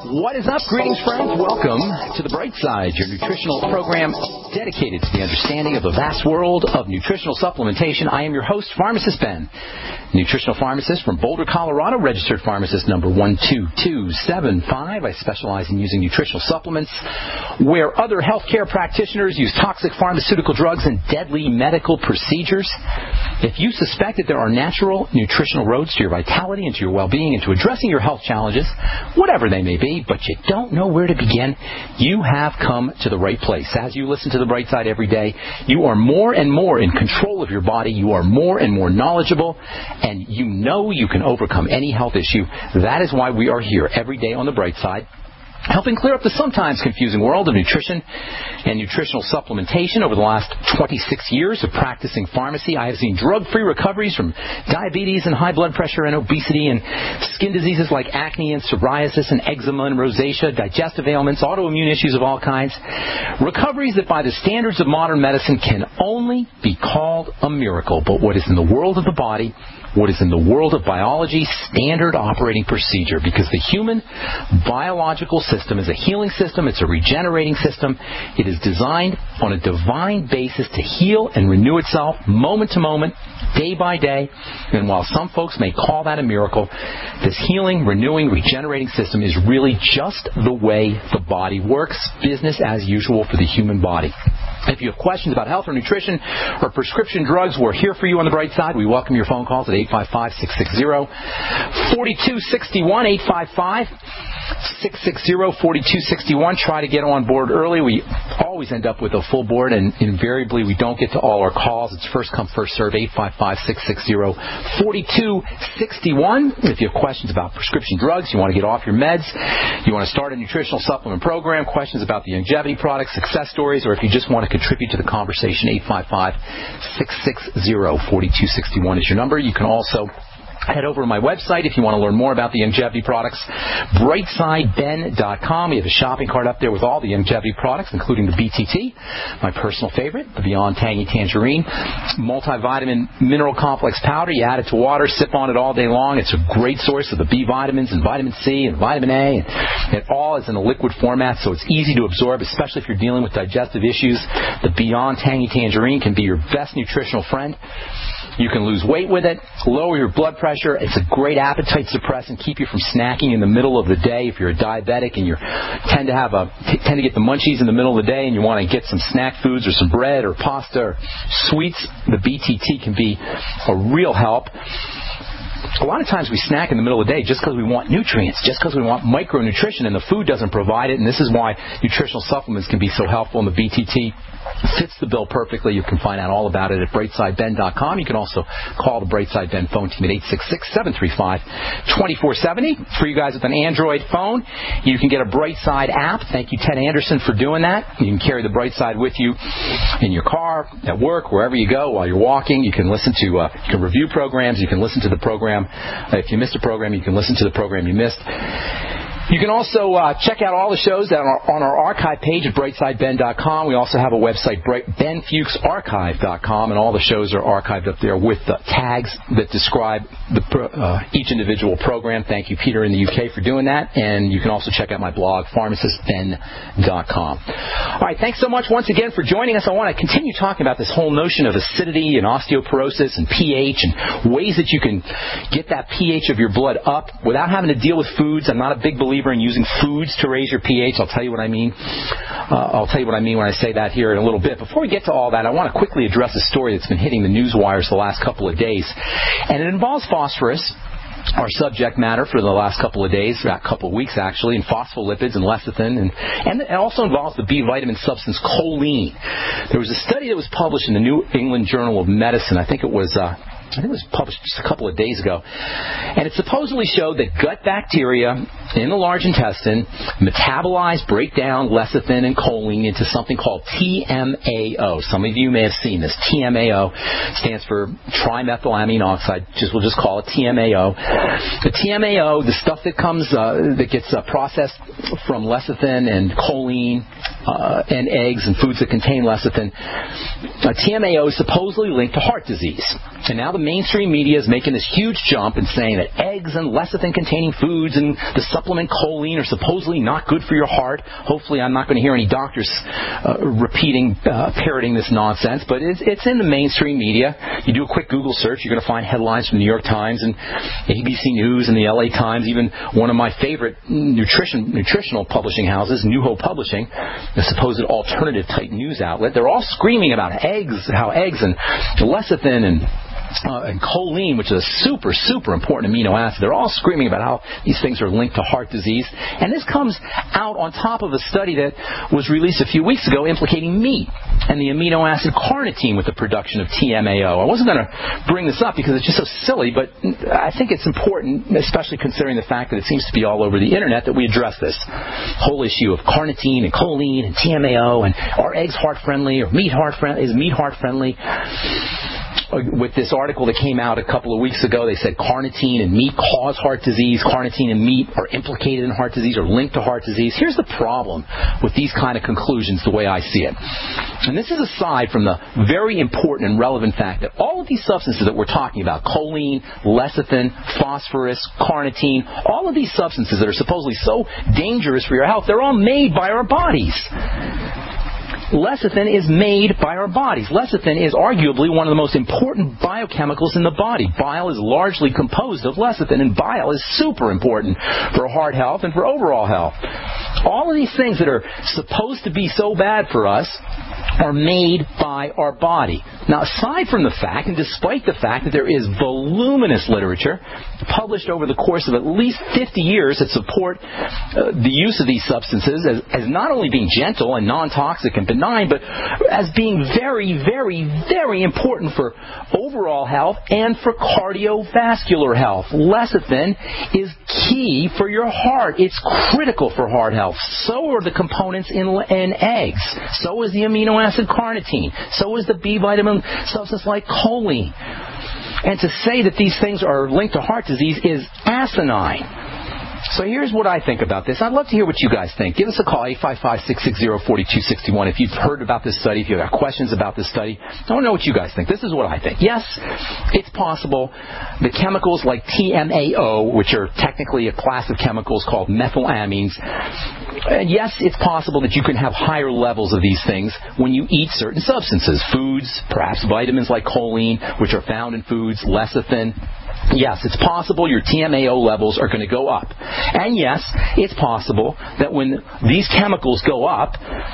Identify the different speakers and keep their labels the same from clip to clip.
Speaker 1: What is up? Greetings, friends. Welcome to The Bright Side, your nutritional program dedicated to the understanding of the vast world of nutritional supplementation. I am your host, Pharmacist Ben, nutritional pharmacist from Boulder, Colorado, registered pharmacist number 12275. I specialize in using nutritional supplements where other healthcare practitioners use toxic pharmaceutical drugs and deadly medical procedures. If you suspect that there are natural nutritional roads to your vitality and to your well-being and to addressing your health challenges, whatever they may be, but you don't know where to begin, you have come to the right place. As you listen to The Bright Side every day, you are more and more in control of your body. You are more and more knowledgeable, and you know you can overcome any health issue. That is why we are here every day on The Bright Side, helping clear up the sometimes confusing world of nutrition and nutritional supplementation. Over the last 26 years of practicing pharmacy, I have seen drug-free recoveries from diabetes and high blood pressure and obesity and skin diseases like acne and psoriasis and eczema and rosacea, digestive ailments, autoimmune issues of all kinds. Recoveries that by the standards of modern medicine can only be called a miracle. But what is in the world of the body, what is in the world of biology, standard operating procedure, because the human biological system is a healing system. It's a regenerating system. It is designed on a divine basis to heal and renew itself moment to moment, day by day. And while some folks may call that a miracle, this healing, renewing, regenerating system is really just the way the body works, business as usual for the human body. If you have questions about health or nutrition or prescription drugs, we're here for you on The Bright Side. We welcome your phone calls at 855-660-4261, 855-660-4261. Try to get on board early. We always end up with a full board, and invariably we don't get to all our calls. It's first come, first serve, 855-660-4261. If you have questions about prescription drugs, you want to get off your meds, you want to start a nutritional supplement program, questions about the longevity products, success stories, or if you just want to contribute to the conversation, 855-660-4261 is your number. You can also head over to my website if you want to learn more about the longevity products, brightsideben.com. We have a shopping cart up there with all the longevity products, including the BTT, my personal favorite, the Beyond Tangy Tangerine, multivitamin mineral complex powder. You add it to water, sip on it all day long. It's a great source of the B vitamins and vitamin C and vitamin A. And it all is in a liquid format, so it's easy to absorb, especially if you're dealing with digestive issues. The Beyond Tangy Tangerine can be your best nutritional friend. You can lose weight with it, lower your blood pressure. It's a great appetite suppressant, keep you from snacking in the middle of the day. If you're a diabetic and you tend to get the munchies in the middle of the day and you want to get some snack foods or some bread or pasta or sweets, the BTT can be a real help. A lot of times we snack in the middle of the day just because we want nutrients, just because we want micronutrition, and the food doesn't provide it. And this is why nutritional supplements can be so helpful, and the BTT fits the bill perfectly. You can find out all about it at brightsideben.com. You can also call the Brightside Ben phone team at 866-735-2470. For you guys with an Android phone, you can get a Brightside app. Thank you, Ted Anderson, for doing that. You can carry the Brightside with you in your car, at work, wherever you go, while you're walking. You can listen to, you can review programs. You can listen to the program. If you missed a program, you can listen to the program you missed. You can also check out all the shows that are on our archive page at brightsideben.com. We also have a website, benfuchsarchive.com, and all the shows are archived up there with the tags that describe each individual program. Thank you, Peter, in the UK, for doing that. And you can also check out my blog, pharmacistben.com. All right, thanks so much once again for joining us. I want to continue talking about this whole notion of acidity and osteoporosis and pH and ways that you can get that pH of your blood up without having to deal with foods. I'm not a big believer in using foods to raise your pH. I'll tell you what I mean. I'll tell you what I mean when I say that here in a little bit. Before we get to all that, I want to quickly address a story that's been hitting the news wires the last couple of days. And it involves phosphorus, our subject matter for the last couple of days, a couple of weeks actually, and phospholipids and lecithin, and it also involves the B vitamin substance choline. There was a study that was published in the New England Journal of Medicine. I think it was published just a couple of days ago. And it supposedly showed that gut bacteria in the large intestine metabolize, break down lecithin and choline into something called TMAO. Some of you may have seen this. TMAO stands for trimethylamine oxide. We'll just call it TMAO. The TMAO, the stuff that comes, that gets processed from lecithin and choline and eggs and foods that contain lecithin, TMAO is supposedly linked to heart disease. And now the mainstream media is making this huge jump and saying that eggs and lecithin-containing foods and the supplement choline are supposedly not good for your heart. Hopefully I'm not going to hear any doctors parroting this nonsense, but it's in the mainstream media. You do a quick Google search, you're going to find headlines from the New York Times and ABC News and the LA Times, even one of my favorite nutritional publishing houses, New Hope Publishing, the supposed alternative-type news outlet. They're all screaming about how eggs and lecithin and choline, which is a super, super important amino acid. They're all screaming about how these things are linked to heart disease. And this comes out on top of a study that was released a few weeks ago implicating meat and the amino acid carnitine with the production of TMAO. I wasn't going to bring this up because it's just so silly, but I think it's important, especially considering the fact that it seems to be all over the internet, that we address this whole issue of carnitine and choline and TMAO and are eggs heart-friendly or is meat heart-friendly? With this article that came out a couple of weeks ago, they said carnitine and meat cause heart disease. Carnitine and meat are implicated in heart disease or linked to heart disease. Here's the problem with these kind of conclusions, the way I see it. And this is aside from the very important and relevant fact that all of these substances that we're talking about, choline, lecithin, phosphorus, carnitine, all of these substances that are supposedly so dangerous for your health, they're all made by our bodies. Lecithin is made by our bodies. Lecithin is arguably one of the most important biochemicals in the body. Bile is largely composed of lecithin, and bile is super important for heart health and for overall health. All of these things that are supposed to be so bad for us are made by our body. Now, aside from the fact, and despite the fact that there is voluminous literature published over the course of at least 50 years that support the use of these substances as not only being gentle and non-toxic and benign, but as being very, very, very important for overall health and for cardiovascular health. Lecithin is key for your heart. It's critical for heart health. So are the components in eggs. So is the amino acid carnitine. So is the B vitamin substance like choline. And to say that these things are linked to heart disease is asinine. So here's what I think about this. I'd love to hear what you guys think. Give us a call, 855-660-4261. If you've heard about this study, if you've got questions about this study, I want to know what you guys think. This is what I think. Yes, it's possible the chemicals like TMAO, which are technically a class of chemicals called methylamines, and yes, it's possible that you can have higher levels of these things when you eat certain substances, foods, perhaps vitamins like choline, which are found in foods, lecithin. Yes, it's possible your TMAO levels are going to go up. And yes, it's possible that when these chemicals go up,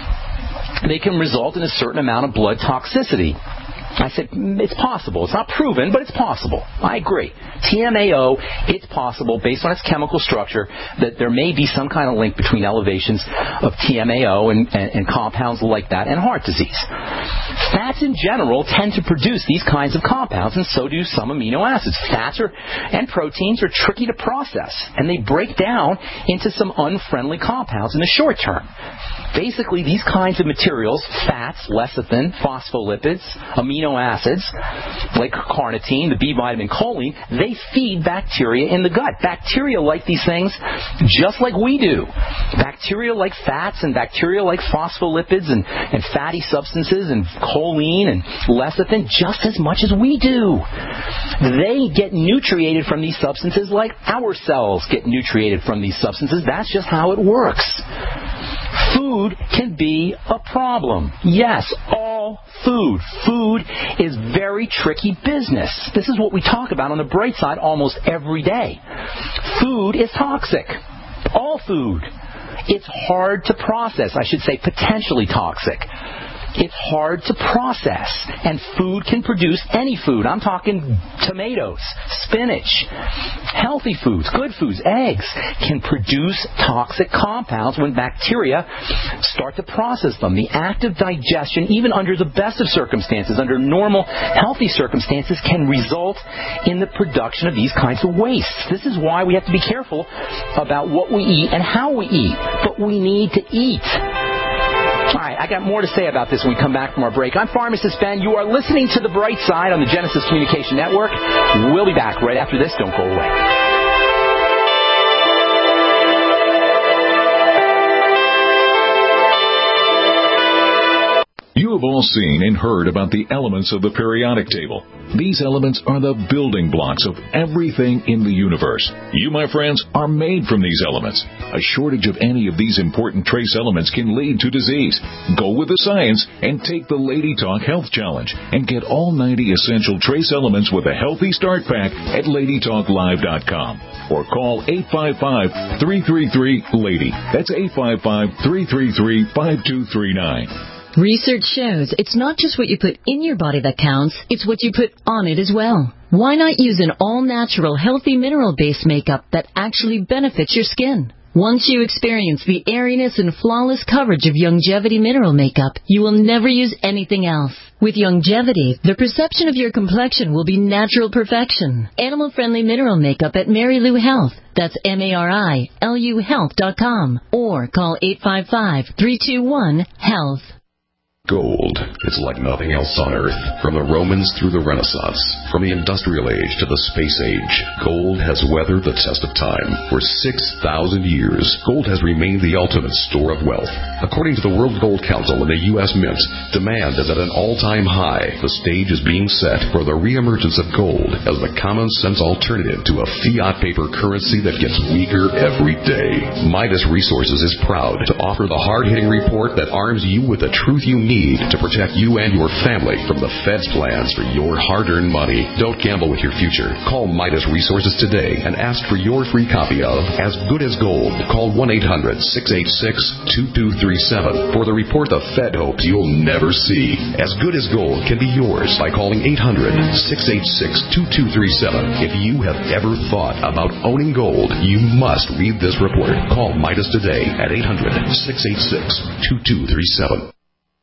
Speaker 1: they can result in a certain amount of blood toxicity. I said, it's possible. It's not proven, but it's possible. I agree. TMAO, it's possible, based on its chemical structure, that there may be some kind of link between elevations of TMAO and compounds like that and heart disease. Fats in general tend to produce these kinds of compounds, and so do some amino acids. Fats and proteins are tricky to process, and they break down into some unfriendly compounds in the short term. Basically, these kinds of materials, fats, lecithin, phospholipids, amino acids, like carnitine, the B vitamin choline, they feed bacteria in the gut. Bacteria like these things just like we do. Bacteria like fats and bacteria like phospholipids and fatty substances and choline and lecithin just as much as we do. They get nutriated from these substances like our cells get nutriated from these substances. That's just how it works. Food can be a problem. Yes, all food. Food is very tricky business. This is what we talk about on the bright side almost every day. Food is toxic. All food. It's hard to process. I should say potentially toxic. It's hard to process, and food can produce any food. I'm talking tomatoes, spinach, healthy foods, good foods, eggs can produce toxic compounds when bacteria start to process them. The act of digestion, even under the best of circumstances, under normal, healthy circumstances, can result in the production of these kinds of wastes. This is why we have to be careful about what we eat and how we eat. But we need to eat. All right, I got more to say about this when we come back from our break. I'm Pharmacist Ben. You are listening to The Bright Side on the Genesis Communication Network. We'll be back right after this. Don't go away.
Speaker 2: You have all seen and heard about the elements of the periodic table. These elements are the building blocks of everything in the universe. You, my friends, are made from these elements. A shortage of any of these important trace elements can lead to disease. Go with the science and take the Lady Talk Health Challenge and get all 90 essential trace elements with a healthy start pack at LadyTalkLive.com or call 855-333-LADY. That's 855-333-5239.
Speaker 3: Research shows it's not just what you put in your body that counts, it's what you put on it as well. Why not use an all-natural, healthy mineral-based makeup that actually benefits your skin? Once you experience the airiness and flawless coverage of Youngevity mineral makeup, you will never use anything else. With Youngevity, the perception of your complexion will be natural perfection. Animal-friendly mineral makeup at Mary Lou Health. That's MARILU Health.com. Or call 855-321-HEALTH.
Speaker 4: Gold is like nothing else on Earth. From the Romans through the Renaissance, from the Industrial Age to the Space Age, gold has weathered the test of time. For 6,000 years, gold has remained the ultimate store of wealth. According to the World Gold Council and the U.S. Mint, demand is at an all-time high. The stage is being set for the reemergence of gold as the common-sense alternative to a fiat paper currency that gets weaker every day. Midas Resources is proud to offer the hard-hitting report that arms you with the truth you need to protect you and your family from the Fed's plans for your hard-earned money. Don't gamble with your future. Call Midas Resources today and ask for your free copy of As Good as Gold. Call 1-800-686-2237 for the report the Fed hopes you'll never see. As Good as Gold can be yours by calling 800-686-2237. If you have ever thought about owning gold, you must read this report. Call Midas today at 800-686-2237.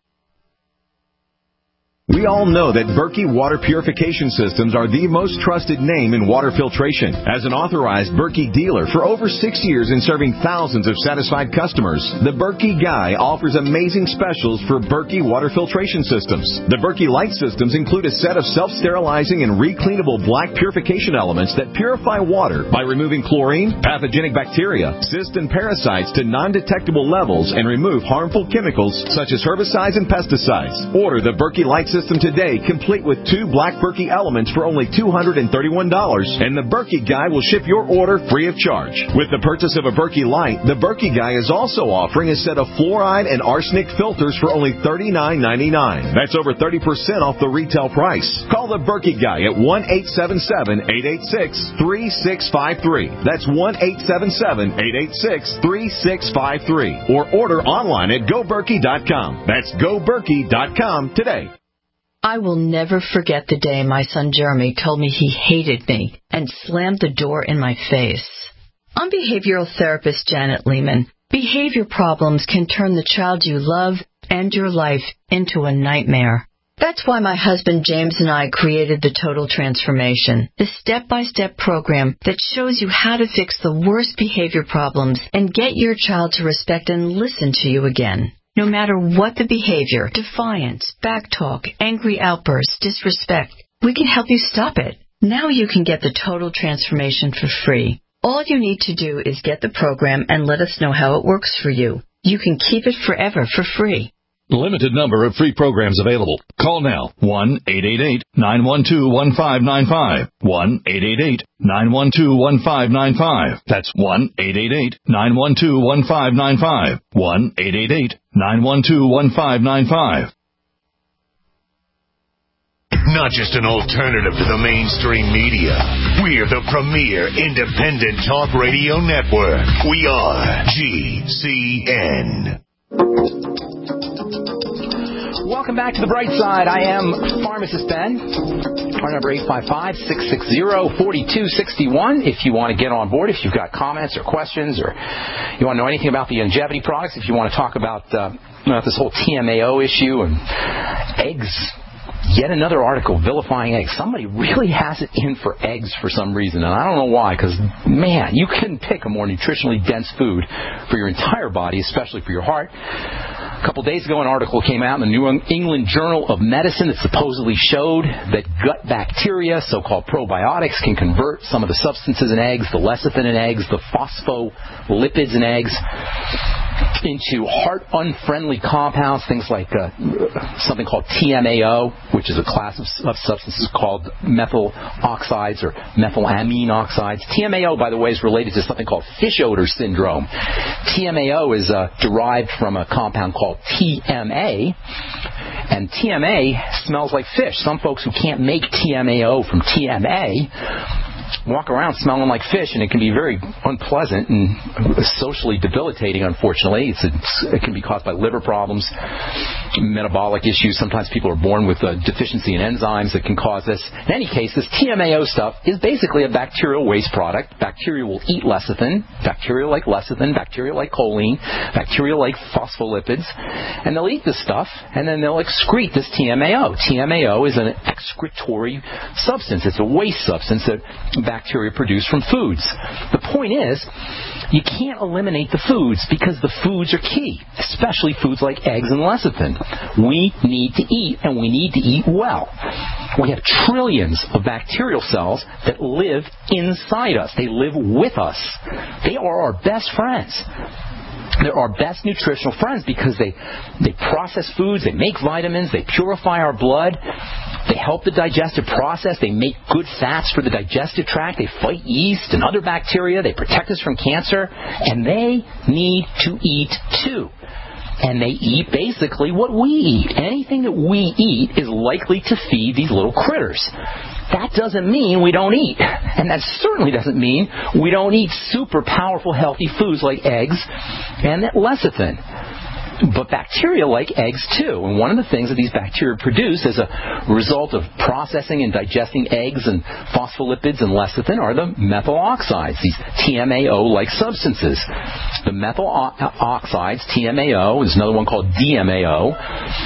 Speaker 5: We all know that Berkey Water Purification Systems are the most trusted name in water filtration. As an authorized Berkey dealer for over 6 years and serving thousands of satisfied customers, the Berkey Guy offers amazing specials for Berkey Water Filtration Systems. The Berkey Light Systems include a set of self-sterilizing and recleanable black purification elements that purify water by removing chlorine, pathogenic bacteria, cysts, and parasites to non-detectable levels and remove harmful chemicals such as herbicides and pesticides. Order the Berkey Light System today, complete with 2 black Berkey elements for only $231, and the Berkey Guy will ship your order free of charge. With the purchase of a Berkey Light, the Berkey Guy is also offering a set of fluoride and arsenic filters for only $39.99. That's over 30% off the retail price. Call the Berkey Guy at 1-877-886-3653. That's 1-877-886-3653. Or order online at GoBerkey.com. That's GoBerkey.com today.
Speaker 6: I will never forget the day my son Jeremy told me he hated me and slammed the door in my face. I'm behavioral therapist Janet Lehman. Behavior problems can turn the child you love and your life into a nightmare. That's why my husband James and I created the Total Transformation, the step-by-step program that shows you how to fix the worst behavior problems and get your child to respect and listen to you again. No matter what the behavior, defiance, backtalk, angry outbursts, disrespect, we can help you stop it. Now you can get the Total Transformation for free. All you need to do is get the program and let us know how it works for you. You can keep it forever for free.
Speaker 7: Limited number of free programs available. Call now. 1-888-912-1595. 1-888-912-1595. That's 1-888-912-1595. 1-888-912-1595.
Speaker 8: Not just an alternative to the mainstream media. We're the premier independent talk radio network. We are GCN.
Speaker 1: Welcome back to The Bright Side. I am Pharmacist Ben. Our number 855-660-4261. If you want to get on board, if you've got comments or questions, or you want to know anything about the Youngevity products, if you want to talk about this whole TMAO issue and eggs. Yet another article vilifying eggs. Somebody really has it in for eggs for some reason, and I don't know why, because, man, you couldn't pick a more nutritionally dense food for your entire body, especially for your heart. A couple days ago, an article came out in the New England Journal of Medicine that supposedly showed that gut bacteria, so-called probiotics, can convert some of the substances in eggs, the lecithin in eggs, the phospholipids in eggs. into heart-unfriendly compounds, things like something called TMAO, which is a class of substances called methyl oxides or methylamine oxides. TMAO, by the way, is related to something called fish odor syndrome. TMAO is derived from a compound called TMA, and TMA smells like fish. Some folks who can't make TMAO from TMA walk around smelling like fish, and it can be very unpleasant and socially debilitating, unfortunately. It can be caused by liver problems, metabolic issues. Sometimes people are born with a deficiency in enzymes that can cause this. In any case, this TMAO stuff is basically a bacterial waste product. Bacteria will eat lecithin, bacteria like choline, bacteria like phospholipids, and they'll eat this stuff, and then they'll excrete this TMAO. TMAO is an excretory substance. It's a waste substance that bacteria produce from foods. The point is, you can't eliminate the foods because the foods are key, especially foods like eggs and lecithin. We need to eat, and we need to eat well. We have trillions of bacterial cells that live inside us. They live with us. They are our best friends. They're our best nutritional friends because they process foods, they make vitamins, they purify our blood, they help the digestive process, they make good fats for the digestive tract, they fight yeast and other bacteria, they protect us from cancer, and they need to eat too. And they eat basically what we eat. Anything that we eat is likely to feed these little critters. That doesn't mean we don't eat. And that certainly doesn't mean we don't eat super powerful, healthy foods like eggs and lecithin. But bacteria like eggs too. And one of the things that these bacteria produce as a result of processing and digesting eggs and phospholipids and lecithin are the methyl oxides, these TMAO-like substances. The methyl oxides, TMAO, is another one called DMAO.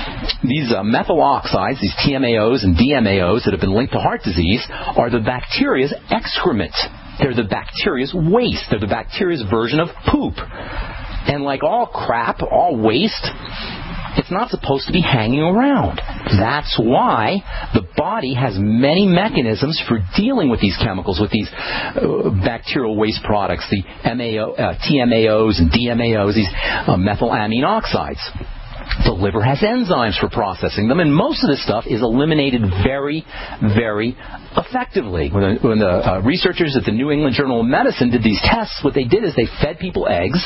Speaker 1: These methyl oxides, these TMAOs and DMAOs that have been linked to heart disease, are the bacteria's excrement. They're the bacteria's waste. They're the bacteria's version of poop. And like all crap, all waste, it's not supposed to be hanging around. That's why the body has many mechanisms for dealing with these chemicals, with these bacterial waste products, the TMAOs and DMAOs, these methylamine oxides. The liver has enzymes for processing them, and most of this stuff is eliminated very, very effectively. When the researchers at the New England Journal of Medicine did these tests, what they did is they fed people eggs,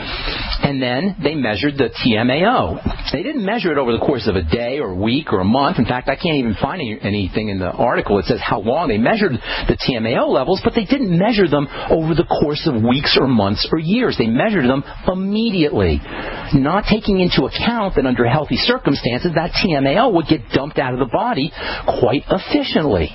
Speaker 1: and then they measured the TMAO. They didn't measure it over the course of a day or a week or a month. In fact, I can't even find anything in the article that says how long they measured the TMAO levels, but they didn't measure them over the course of weeks or months or years. They measured them immediately, not taking into account that under healthy circumstances, that TMAO would get dumped out of the body quite efficiently.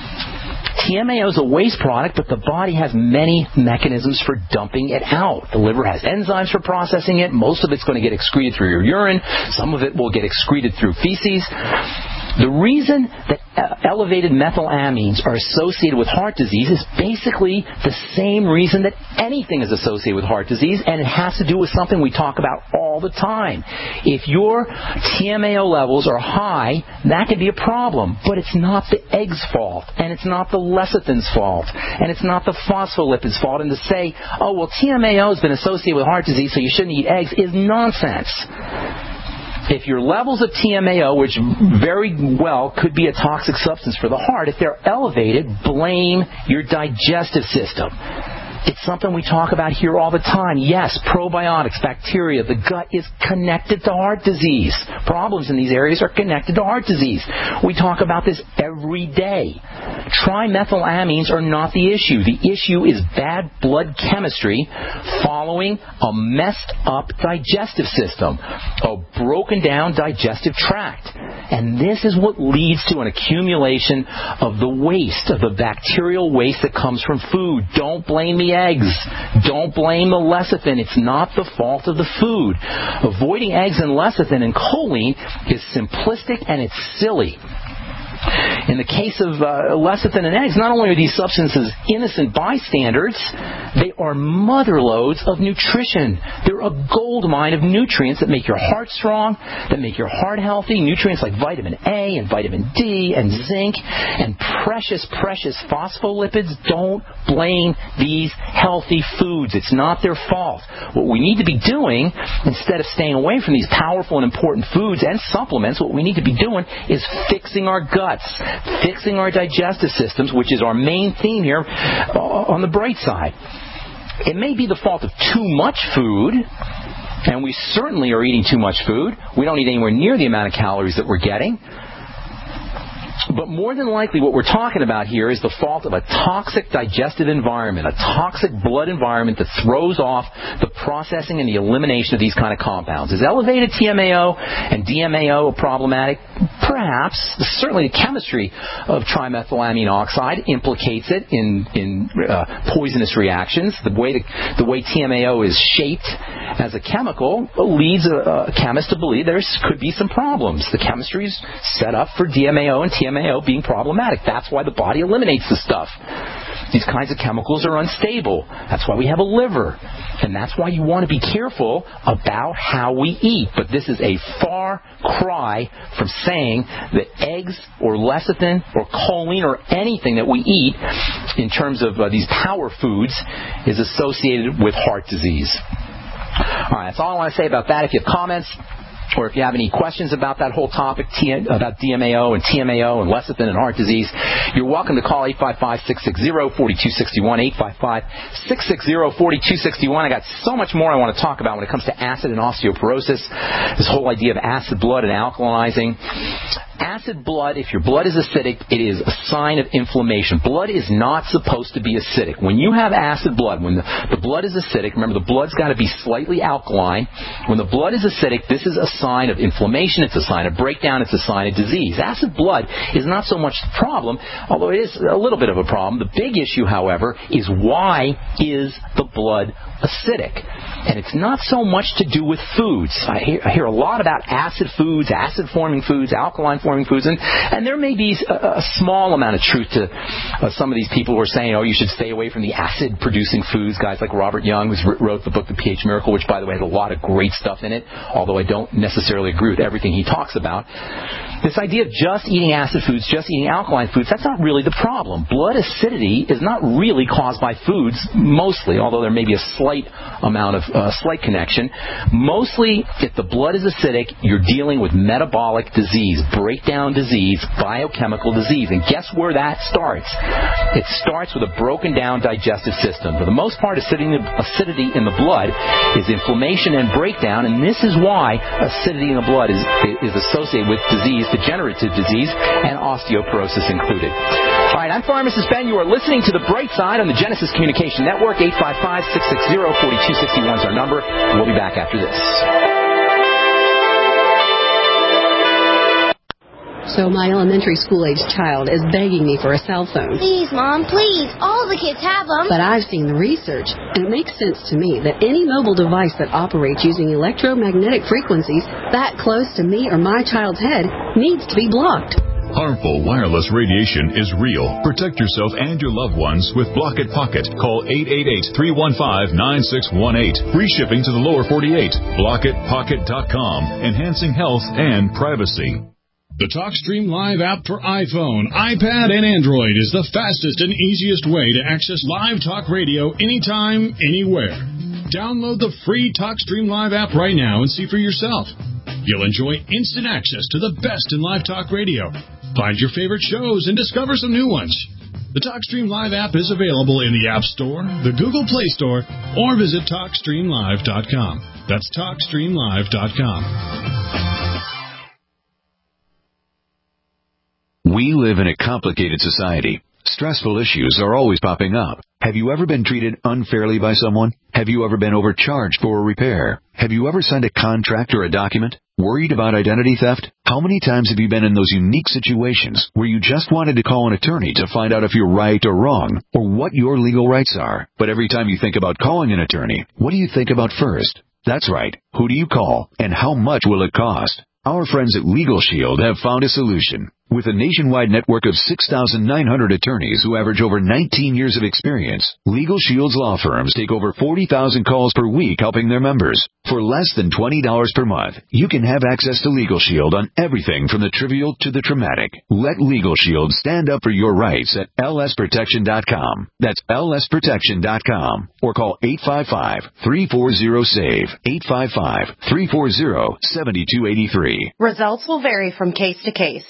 Speaker 1: TMAO is a waste product, but the body has many mechanisms for dumping it out. The liver has enzymes for processing it. Most of it's going to get excreted through your urine. Some of it will get excreted through feces. The reason that elevated methylamines are associated with heart disease is basically the same reason that anything is associated with heart disease, and it has to do with something we talk about all the time. If your TMAO levels are high, that can be a problem, but it's not the egg's fault, and it's not the lecithin's fault, and it's not the phospholipids' fault. And to say, oh, well, TMAO has been associated with heart disease, so you shouldn't eat eggs, is nonsense. If your levels of TMAO, which very well could be a toxic substance for the heart, if they're elevated, blame your digestive system. It's something we talk about here all the time. Yes, probiotics, bacteria, the gut is connected to heart disease. Problems in these areas are connected to heart disease. We talk about this every day. Trimethylamines are not the issue. The issue is bad blood chemistry following a messed up digestive system, a broken down digestive tract. And this is what leads to an accumulation of the waste, of the bacterial waste that comes from food. Don't blame the eggs. Don't blame the lecithin. It's not the fault of the food. Avoiding eggs and lecithin and choline is simplistic and it's silly. In the case of lecithin and eggs, not only are these substances innocent bystanders, They are motherloads of nutrition. They're a gold mine of nutrients that make your heart strong, that make your heart healthy. Nutrients like vitamin A and vitamin D and zinc and precious, precious phospholipids. Don't blame these healthy foods. It's not their fault. What we need to be doing, instead of staying away from these powerful and important foods and supplements, what we need to be doing is fixing our guts, fixing our digestive systems, which is our main theme here on the bright side. It may be the fault of too much food, and we certainly are eating too much food. We don't eat anywhere near the amount of calories that we're getting. But more than likely what we're talking about here is the fault of a toxic digestive environment, a toxic blood environment that throws off the processing and the elimination of these kind of compounds. Is elevated TMAO and DMAO problematic? Perhaps. Certainly the chemistry of trimethylamine oxide implicates it in poisonous reactions. The way TMAO is shaped as a chemical leads a chemist to believe there could be some problems. The chemistry is set up for DMAO and TMAO being problematic. That's why the body eliminates the stuff. These kinds of chemicals are unstable. That's why we have a liver. And that's why you want to be careful about how we eat. But this is a far cry from saying that eggs or lecithin or choline or anything that we eat in terms of these power foods is associated with heart disease. All right, that's all I want to say about that. If you have comments or if you have any questions about that whole topic, about DMAO and TMAO and lecithin and heart disease, you're welcome to call 855-660-4261, 855-660-4261. I got so much more I want to talk about when it comes to acid and osteoporosis, this whole idea of acid blood and alkalizing. Acid blood, if your blood is acidic, it is a sign of inflammation. Blood is not supposed to be acidic. When you have acid blood, when the blood is acidic, remember the blood's got to be slightly alkaline. When the blood is acidic, this is a sign of inflammation, it's a sign of breakdown, it's a sign of disease. Acid blood is not so much the problem, although it is a little bit of a problem. The big issue, however, is why is the blood acidic? And it's not so much to do with foods. I hear a lot about acid foods, acid-forming foods, alkaline-forming foods, and there may be a small amount of truth to some of these people who are saying, oh, you should stay away from the acid-producing foods, guys like Robert Young, who wrote the book The pH Miracle, which, by the way, has a lot of great stuff in it, although I don't necessarily agree with everything he talks about. This idea of just eating acid foods, just eating alkaline foods, that's not really the problem. Blood acidity is not really caused by foods, mostly, although there may be a slight amount of slight connection. Mostly, if the blood is acidic, you're dealing with metabolic disease, breakdown disease, biochemical disease. And guess where that starts? It starts with a broken down digestive system. For the most part, acidity in the blood is inflammation and breakdown, and this is why acidity in the blood is associated with disease, degenerative disease, and osteoporosis included. All right, I'm Pharmacist Ben. You are listening to The Bright Side on the Genesis Communication Network. 855-660-4261 is our number. We'll be back after this.
Speaker 9: So my elementary school-aged child is begging me for a cell phone.
Speaker 10: Please, Mom, please. All the kids have them.
Speaker 9: But I've seen the research, and it makes sense to me that any mobile device that operates using electromagnetic frequencies that close to me or my child's head needs to be blocked.
Speaker 2: Harmful wireless radiation is real. Protect yourself and your loved ones with Block It Pocket. Call 888-315-9618. Free shipping to the lower 48. BlockItPocket.com. Enhancing health and privacy.
Speaker 11: The TalkStream Live app for iPhone, iPad, and Android is the fastest and easiest way to access live talk radio anytime, anywhere. Download the free TalkStream Live app right now and see for yourself. You'll enjoy instant access to the best in live talk radio. Find your favorite shows and discover some new ones. The TalkStream Live app is available in the App Store, the Google Play Store, or visit TalkStreamLive.com. That's TalkStreamLive.com.
Speaker 12: We live in a complicated society. Stressful issues are always popping up. Have you ever been treated unfairly by someone? Have you ever been overcharged for a repair? Have you ever signed a contract or a document? Worried about identity theft? How many times have you been in those unique situations where you just wanted to call an attorney to find out if you're right or wrong, or what your legal rights are? But every time you think about calling an attorney, what do you think about first? That's right. Who do you call, and how much will it cost? Our friends at Legal Shield have found a solution. With a nationwide network of 6,900 attorneys who average over 19 years of experience, Legal Shield's law firms take over 40,000 calls per week helping their members. For less than $20 per month, you can have access to Legal Shield on everything from the trivial to the traumatic. Let Legal Shield stand up for your rights at lsprotection.com. That's lsprotection.com. Or call 855-340-SAVE. 855-340-7283.
Speaker 13: Results will vary from case to case.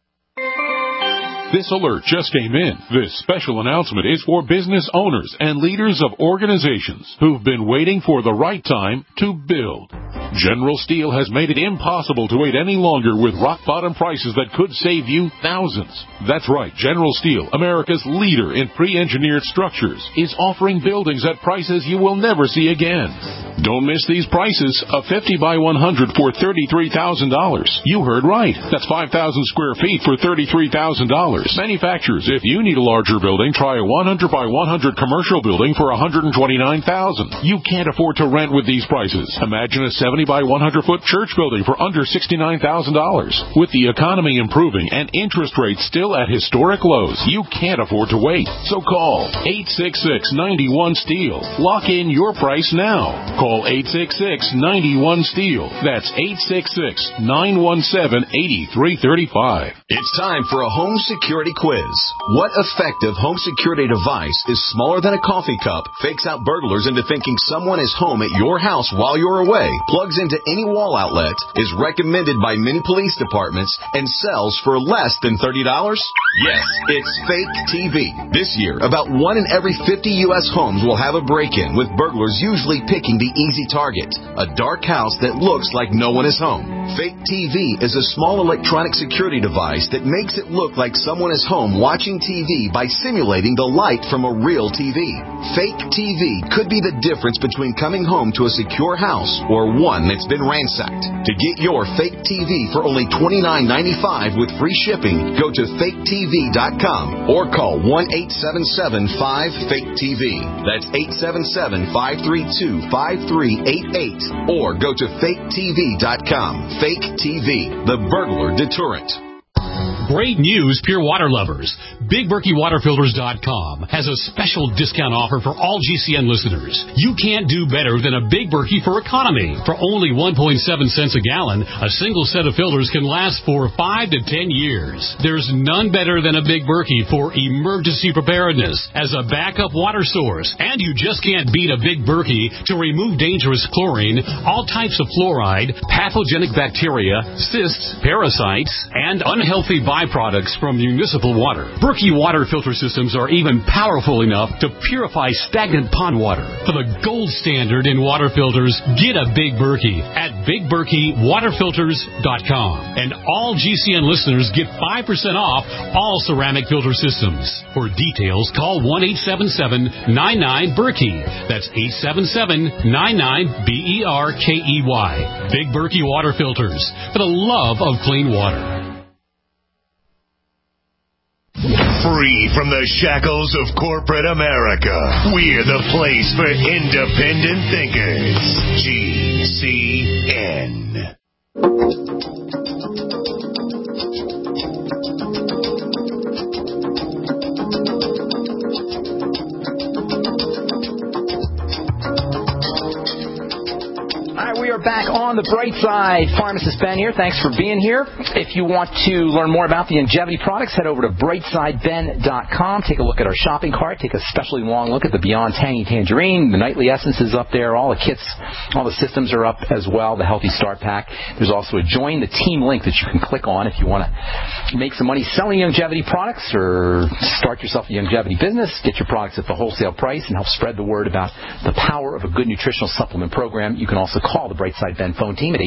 Speaker 14: This alert just came in. This special announcement is for business owners and leaders of organizations who've been waiting for the right time to build. General Steel has made it impossible to wait any longer with rock-bottom prices that could save you thousands. That's right, General Steel, America's leader in pre-engineered structures, is offering buildings at prices you will never see again. Don't miss these prices. A 50 by 100 for $33,000. You heard right. That's 5,000 square feet for $33,000. Manufacturers, if you need a larger building, try a 100 by 100 commercial building for $129,000. You can't afford to rent with these prices. Imagine a 70 by 100 foot church building for under $69,000. With the economy improving and interest rates still at historic lows, you can't afford to wait. So call 866-91-STEEL. Lock in your price now. Call 866-91-STEEL. That's 866-917-8335.
Speaker 5: It's time for a home security quiz. What effective home security device is smaller than a coffee cup, fakes out burglars into thinking someone is home at your house while you're away, plugs into any wall outlet, is recommended by many police departments, and sells for less than $30? Yes, it's Fake TV. This year, about 1 in every 50 U.S. homes will have a break-in, with burglars usually picking the easy target, a dark house that looks like no one is home. Fake TV is a small electronic security device that makes it look like someone is home watching TV by simulating the light from a real TV. Fake TV could be the difference between coming home to a secure house or one that's been ransacked. To get your Fake TV for only $29.95 with free shipping, go to faketv.com or call 1-877-5-FAKE-TV. That's 877-532-5388 or go to faketv.com. Fake TV, the burglar deterrent.
Speaker 15: Great news, pure water lovers. BigBerkeyWaterFilters.com has a special discount offer for all GCN listeners. You can't do better than a Big Berkey for economy. For only 1.7 cents a gallon, a single set of filters can last for 5 to 10 years. There's none better than a Big Berkey for emergency preparedness as a backup water source. And you just can't beat a Big Berkey to remove dangerous chlorine, all types of fluoride, pathogenic bacteria, cysts, parasites, and unhealthy byproducts from municipal water. Berkey water filter systems are even powerful enough to purify stagnant pond water. For the gold standard in water filters, get a Big Berkey at BigBerkeyWaterFilters.com. And all GCN listeners get 5% off all ceramic filter systems. For details, call 1-877-99-BERKEY. That's 877-99-BERKEY. Big Berkey Water Filters, for the love of clean water.
Speaker 8: Free from the shackles of corporate America, we're the place for independent thinkers. GCN.
Speaker 1: We are back on the bright side. Pharmacist Ben here. Thanks for being here. If you want to learn more about the Longevity products, head over to brightsideben.com. Take a look at our shopping cart. Take a especially long look at the Beyond Tangy Tangerine. The Nightly Essence is up there. All the kits, all the systems are up as well. The Healthy Start Pack. There's also a Join the Team link that you can click on if you want to make some money selling longevity products or start yourself a longevity business. Get your products at the wholesale price and help spread the word about the power of a good nutritional supplement program. You can also call the Brightside Ben phone team at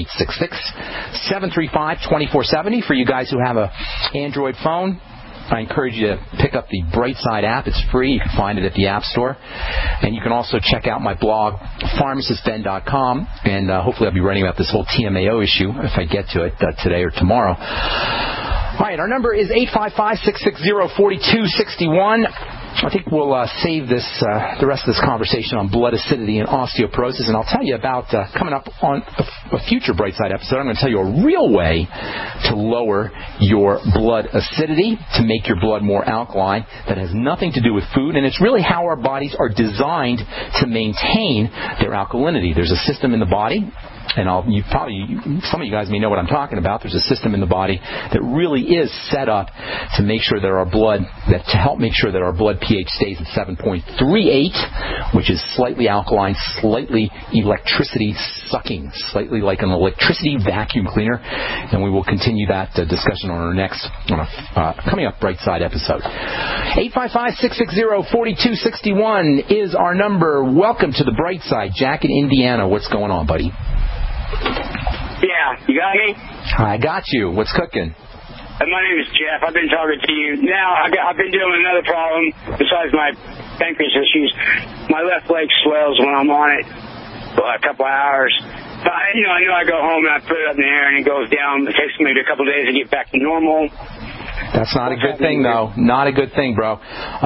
Speaker 1: 866-735-2470. For you guys who have an Android phone, I encourage you to pick up the Brightside app. It's free. You can find it at the App Store. And you can also check out my blog, pharmacistben.com, and hopefully I'll be writing about this whole TMAO issue if I get to it today or tomorrow. All right, our number is 855-660-4261. I think we'll save the rest of this conversation on blood acidity and osteoporosis, and I'll tell you about coming up on a future Brightside episode. I'm going to tell you a real way to lower your blood acidity, to make your blood more alkaline. That has nothing to do with food, and it's really how our bodies are designed to maintain their alkalinity. There's a system in the body. And some of you guys may know what I'm talking about. There's a system in the body that really is set up to make sure that to help make sure that our blood pH stays at 7.38, which is slightly alkaline, slightly electricity sucking, slightly like an electricity vacuum cleaner. And we will continue that discussion on our next coming up Brightside episode. 855-660-4261 is our number. Welcome to the Brightside. Jack in Indiana. What's going on, buddy?
Speaker 16: Yeah, you got me?
Speaker 1: I got you. What's cooking?
Speaker 16: My name is Jeff. I've been talking to you. Now, I've been dealing with another problem besides my pancreas issues. My left leg swells when I'm on it for a couple hours. But, I know I go home and I put it up in the air and it goes down. It takes me a couple of days to get back to normal.
Speaker 1: That's not a good thing, though. Not a good thing, bro.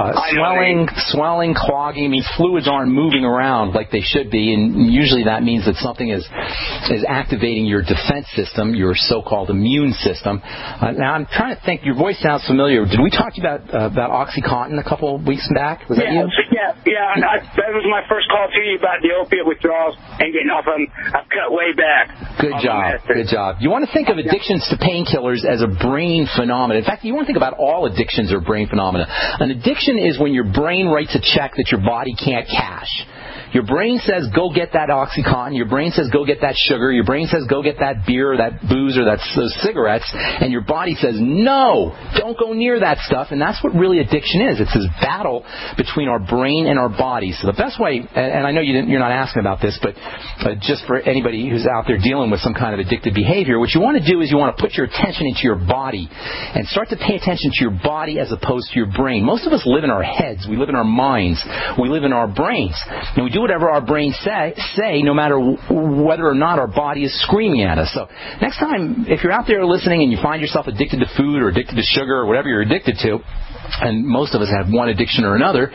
Speaker 1: Swelling, clogging, means fluids aren't moving around like they should be, and usually that means that something is activating your defense system, your so-called immune system. Now, I'm trying to think. Your voice sounds familiar. Did we talk to you about OxyContin a couple of weeks back? Was that you?
Speaker 16: Yeah. That was my first call to you about the opiate withdrawals and getting off them. I've cut way back.
Speaker 1: Good job. You want to think of addictions to painkillers as a brain phenomenon. In fact, you want to think about all addictions or brain phenomena. An addiction is when your brain writes a check that your body can't cash. Your brain says, go get that OxyContin. Your brain says, go get that sugar. Your brain says, go get that beer or that booze or those cigarettes. And your body says, no, don't go near that stuff. And that's what really addiction is. It's this battle between our brain and our body. So the best way, and I know you're not asking about this, but just for anybody who's out there dealing with some kind of addictive behavior, what you want to do is you want to put your attention into your body and start to pay attention to your body as opposed to your brain. Most of us live in our heads. We live in our minds. We live in our brains. And we do whatever our brains say, no matter whether or not our body is screaming at us. So next time, if you're out there listening and you find yourself addicted to food or addicted to sugar or whatever you're addicted to, and most of us have one addiction or another,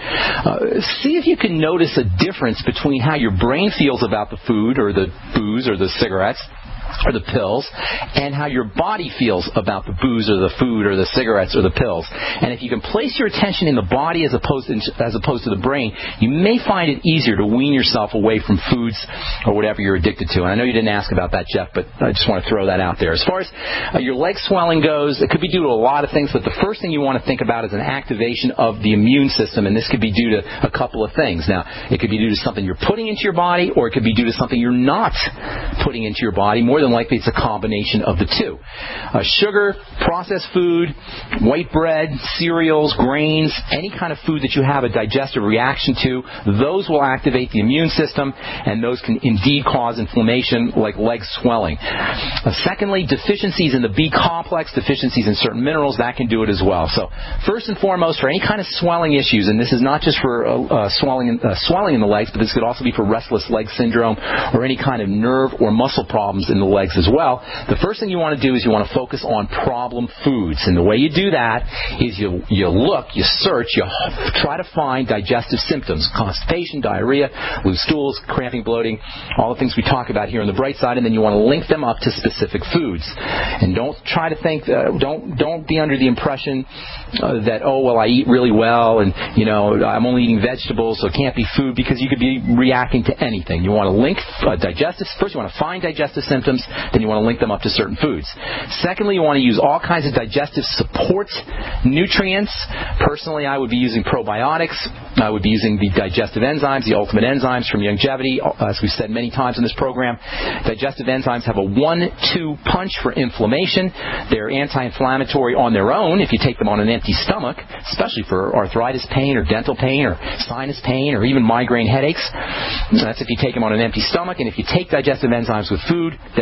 Speaker 1: see if you can notice a difference between how your brain feels about the food or the booze or the cigarettes or the pills, and how your body feels about the booze or the food or the cigarettes or the pills. And if you can place your attention in the body as opposed to the brain, you may find it easier to wean yourself away from foods or whatever you're addicted to. And I know you didn't ask about that, Jeff, but I just want to throw that out there. As far as your leg swelling goes, it could be due to a lot of things, but the first thing you want to think about is an activation of the immune system, and this could be due to a couple of things. Now, it could be due to something you're putting into your body, or it could be due to something you're not putting into your body. More than likely, it's a combination of the two. Sugar, processed food, white bread, cereals, grains, any kind of food that you have a digestive reaction to, those will activate the immune system, and those can indeed cause inflammation like leg swelling. Secondly, deficiencies in the B complex, deficiencies in certain minerals, that can do it as well. So first and foremost, for any kind of swelling issues, and this is not just for swelling in the legs, but this could also be for restless leg syndrome or any kind of nerve or muscle problems in the legs as well. The first thing you want to do is you want to focus on problem foods. And the way you do that is you look, you search, you try to find digestive symptoms, constipation, diarrhea, loose stools, cramping, bloating, all the things we talk about here on the bright side, and then you want to link them up to specific foods. And don't try to think, don't be under the impression that, I eat really well and, I'm only eating vegetables, so it can't be food, because you could be reacting to anything. You want to link first you want to find digestive symptoms, then you want to link them up to certain foods. Secondly, you want to use all kinds of digestive support nutrients. Personally, I would be using probiotics. I would be using the digestive enzymes, the ultimate enzymes from Youngevity. As we've said many times in this program, digestive enzymes have a 1-2 punch for inflammation. They're anti-inflammatory on their own if you take them on an empty stomach, especially for arthritis pain or dental pain or sinus pain or even migraine headaches. That's if you take them on an empty stomach. And if you take digestive enzymes with food, they're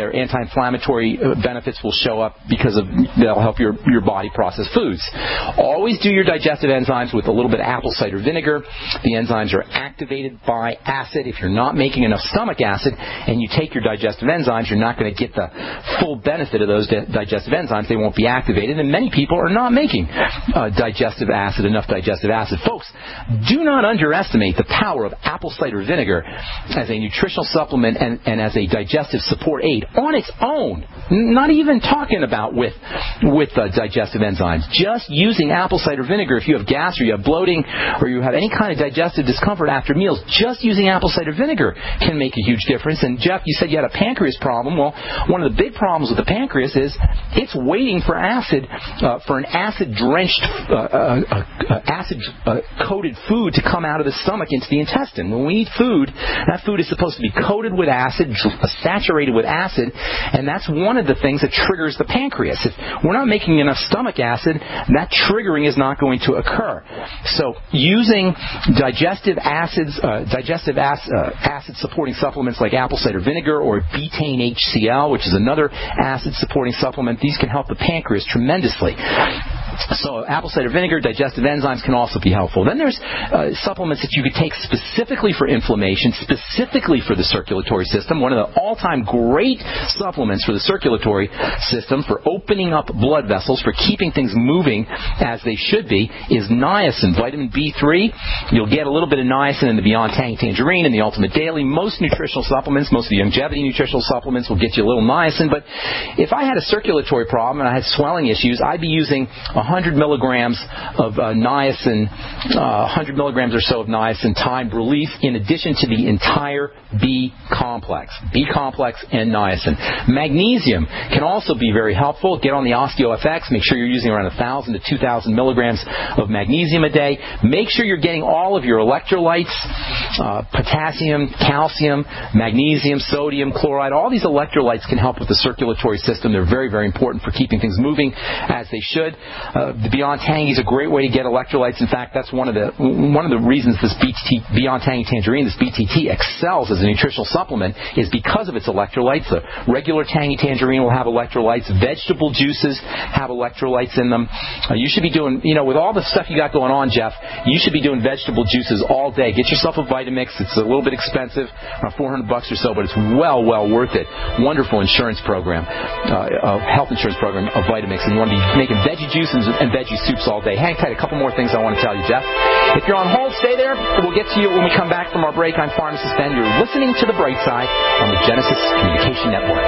Speaker 1: their anti-inflammatory benefits will show up because they'll help your body process foods. Always do your digestive enzymes with a little bit of apple cider vinegar. The enzymes are activated by acid. If you're not making enough stomach acid and you take your digestive enzymes, you're not going to get the full benefit of those digestive enzymes. They won't be activated, and many people are not making enough digestive acid. Folks, do not underestimate the power of apple cider vinegar as a nutritional supplement and as a digestive support aid on its own. Not even talking about with digestive enzymes. Just using apple cider vinegar if you have gas or you have bloating or you have any kind of digestive discomfort after meals, just using apple cider vinegar can make a huge difference. And Jeff, you said you had a pancreas problem. Well, one of the big problems with the pancreas is it's waiting for for an acid-drenched, acid-coated food to come out of the stomach into the intestine. When we eat food, that food is supposed to be coated with acid, saturated with acid, and that's one of the things that triggers the pancreas. If we're not making enough stomach acid, that triggering is not going to occur. So using digestive acid-supporting supplements like apple cider vinegar or betaine HCl, which is another acid-supporting supplement, these can help the pancreas tremendously. So apple cider vinegar, digestive enzymes can also be helpful. Then there's supplements that you could take specifically for inflammation, specifically for the circulatory system. One of the all-time great supplements for the circulatory system, for opening up blood vessels, for keeping things moving as they should be, is niacin, vitamin B3. You'll get a little bit of niacin in the Beyond Tangy Tangerine and the Ultimate Daily. Most nutritional supplements, most of the longevity nutritional supplements will get you a little niacin. But if I had a circulatory problem and I had swelling issues, I'd be using 100 milligrams of niacin, 100 milligrams or so of niacin timed relief in addition to the entire B complex and niacin. Magnesium can also be very helpful. Get on the OsteoFX. Make sure you're using around 1,000 to 2,000 milligrams of magnesium a day. Make sure you're getting all of your electrolytes, potassium, calcium, magnesium, sodium, chloride. All these electrolytes can help with the circulatory system. They're very, very important for keeping things moving as they should. The Beyond Tangy is a great way to get electrolytes. In fact, that's one of the reasons this Beyond Tangy Tangerine, this BTT, excels as a nutritional supplement is because of its electrolytes. The regular Tangy Tangerine will have electrolytes. Vegetable juices have electrolytes in them. You should be doing, with all the stuff you got going on, Jeff, you should be doing vegetable juices all day. Get yourself a Vitamix. It's a little bit expensive, around $400 or so, but it's well worth it. Wonderful insurance program, health insurance program of Vitamix, and you want to be making veggie juices and veggie soups all day. Hang tight, a couple more things I want to tell you, Jeff. If you're on hold, stay there. We'll get to you when we come back from our break. I'm Pharmacist Ben. You're listening to The Bright Side on the Genesis Communication Network.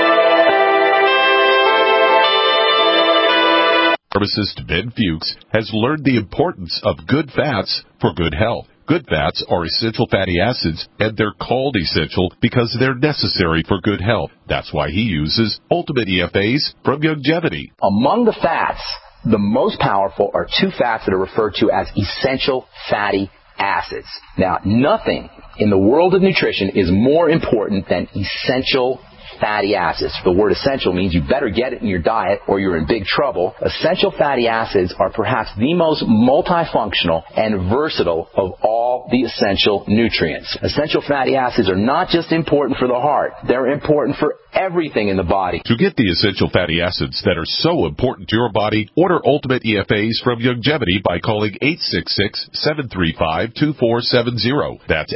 Speaker 14: Pharmacist Ben Fuchs has learned the importance of good fats for good health. Good fats are essential fatty acids, and they're called essential because they're necessary for good health. That's why he uses Ultimate EFAs from Youngevity.
Speaker 1: Among the fats, the most powerful are two fats that are referred to as essential fatty acids. Now, nothing in the world of nutrition is more important than essential fatty acids. The word essential means you better get it in your diet or you're in big trouble. Essential fatty acids are perhaps the most multifunctional and versatile of all the essential nutrients. Essential fatty acids are not just important for the heart. They're important for everything in the body.
Speaker 14: To get the essential fatty acids that are so important to your body, order Ultimate EFAs from Youngevity by calling 866-735-2470. That's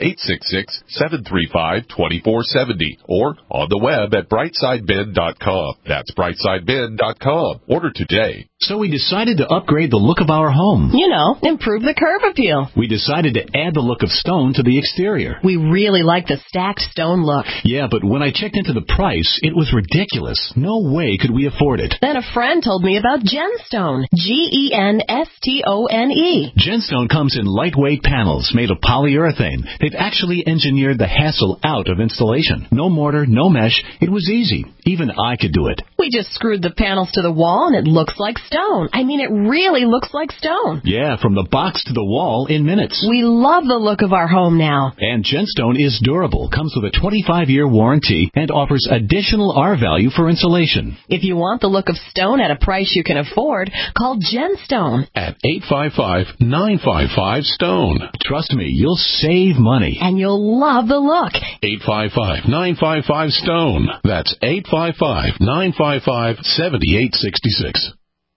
Speaker 14: 866-735-2470. Or on the web at brightsideben.com. That's brightsideben.com. Order today.
Speaker 17: So we decided to upgrade the look of our home.
Speaker 13: Improve the curb appeal.
Speaker 17: We decided to add the look of stone to the exterior.
Speaker 13: We really like the stacked stone look.
Speaker 17: Yeah, but when I checked into the price, it was ridiculous. No way could we afford it.
Speaker 13: Then a friend told me about Genstone. Genstone.
Speaker 17: Genstone comes in lightweight panels made of polyurethane. They've actually engineered the hassle out of installation. No mortar, no mesh. It was easy. Even I could do it.
Speaker 13: We just screwed the panels to the wall and it looks like stone. I mean, it really looks like stone.
Speaker 17: Yeah, from the box to the wall in minutes.
Speaker 13: We love the look of our home now.
Speaker 17: And Genstone is durable, comes with a 25-year warranty, and offers additional additional R-value for insulation.
Speaker 13: If you want the look of stone at a price you can afford, call Gemstone
Speaker 14: at 855-955-STONE.
Speaker 17: Trust me, you'll save money.
Speaker 13: And you'll love the look.
Speaker 14: 855-955-STONE. That's 855-955-7866.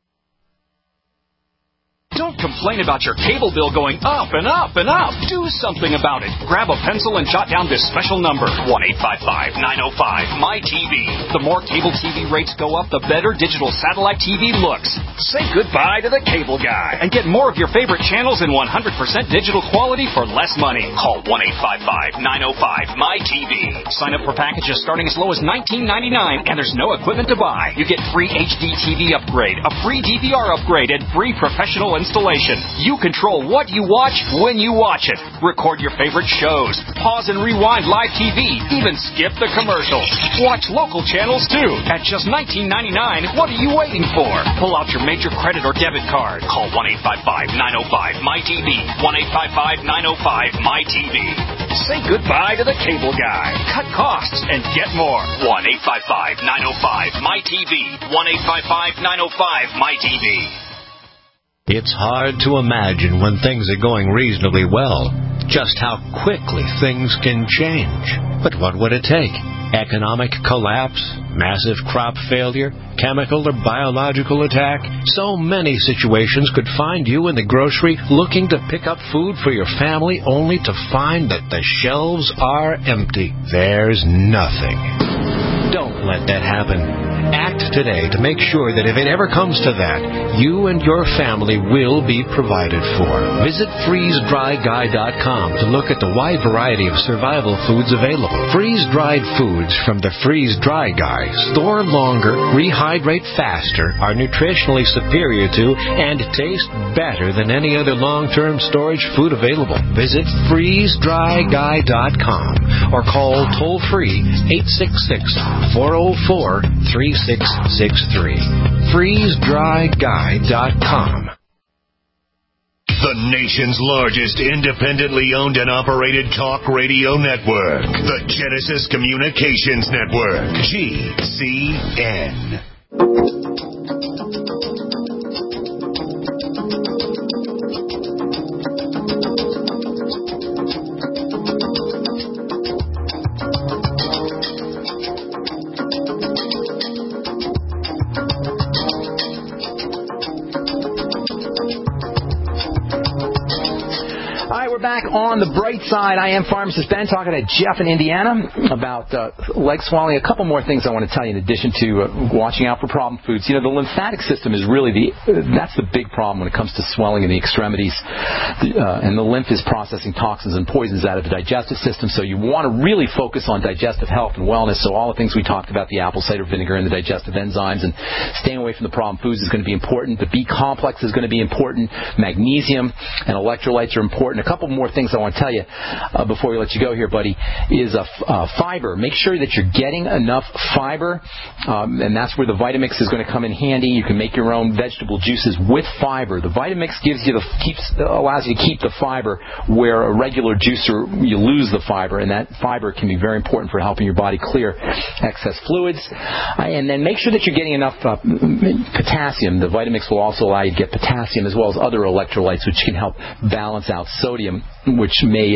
Speaker 18: Don't complain about your cable bill going up and up and up. Do something about it. Grab a pencil and jot down this special number, 1-855-905-MY-TV. The more cable TV rates go up, the better digital satellite TV looks. Say goodbye to the cable guy and get more of your favorite channels in 100% digital quality for less money. Call 1-855-905-MY-TV. Sign up for packages starting as low as $19.99, and there's no equipment to buy. You get free HD TV upgrade, a free DVR upgrade, and free professional installation. You control what you watch when you watch it. Record your favorite shows. Pause and rewind live TV. Even skip the commercials. Watch local channels too. At just $19.99, what are you waiting for? Pull out your major credit or debit card. Call 1-855-905-MY-TV. 1-855-905-MY-TV. Say goodbye to the cable guy. Cut costs and get more. 1-855-905-MY-TV. 1-855-905-MY-TV.
Speaker 19: It's hard to imagine when things are going reasonably well just how quickly things can change. But what would it take? Economic collapse, massive crop failure, chemical or biological attack? So many situations could find you in the grocery looking to pick up food for your family only to find that the shelves are empty. There's nothing. Don't let that happen. Act today to make sure that if it ever comes to that, you and your family will be provided for. Visit FreezeDryGuy.com to look at the wide variety of survival foods available. Freeze-dried foods from the Freeze Dry Guy store longer, rehydrate faster, are nutritionally superior to, and taste better than any other long-term storage food available. Visit FreezeDryGuy.com or call toll-free 866-404-3663. FreezeDryGuy.com.
Speaker 8: The nation's largest independently owned and operated talk radio network. The Genesis Communications Network. GCN.
Speaker 1: Back on the bright side, I am Pharmacist Ben talking to Jeff in Indiana about leg swelling. A couple more things I want to tell you in addition to watching out for problem foods. You know, the lymphatic system is really that's the big problem when it comes to swelling in the extremities. And the lymph is processing toxins and poisons out of the digestive system. So you want to really focus on digestive health and wellness. So all the things we talked about, the apple cider vinegar and the digestive enzymes, and staying away from the problem foods is going to be important. The B complex is going to be important. Magnesium and electrolytes are important. A couple more things I want to tell you before we let you go here, buddy, is fiber. Make sure that you're getting enough fiber, and that's where the Vitamix is going to come in handy. You can make your own vegetable juices with fiber. The Vitamix allows you to keep the fiber where a regular juicer, you lose the fiber, and that fiber can be very important for helping your body clear excess fluids. And then make sure that you're getting enough potassium. The Vitamix will also allow you to get potassium as well as other electrolytes, which can help balance out sodium, which may